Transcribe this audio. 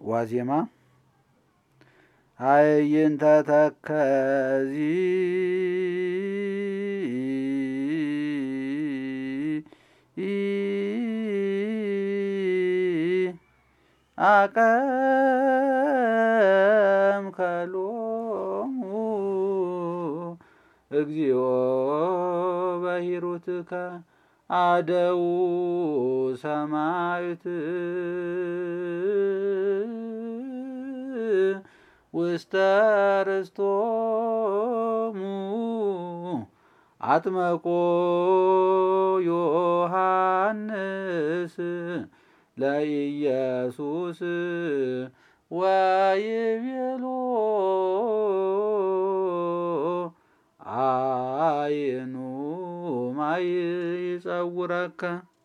ዋዜማ አይንተ ተከዚ አቀምከሎሙ እግዚኦ በሂሩትከ አደው ሰማዕት ውስተ ርስቶሙ አጥመቆ ዮሐንስ ለኢየሱስ ወይቤሎ አይኑ ማይ ይጸውረከ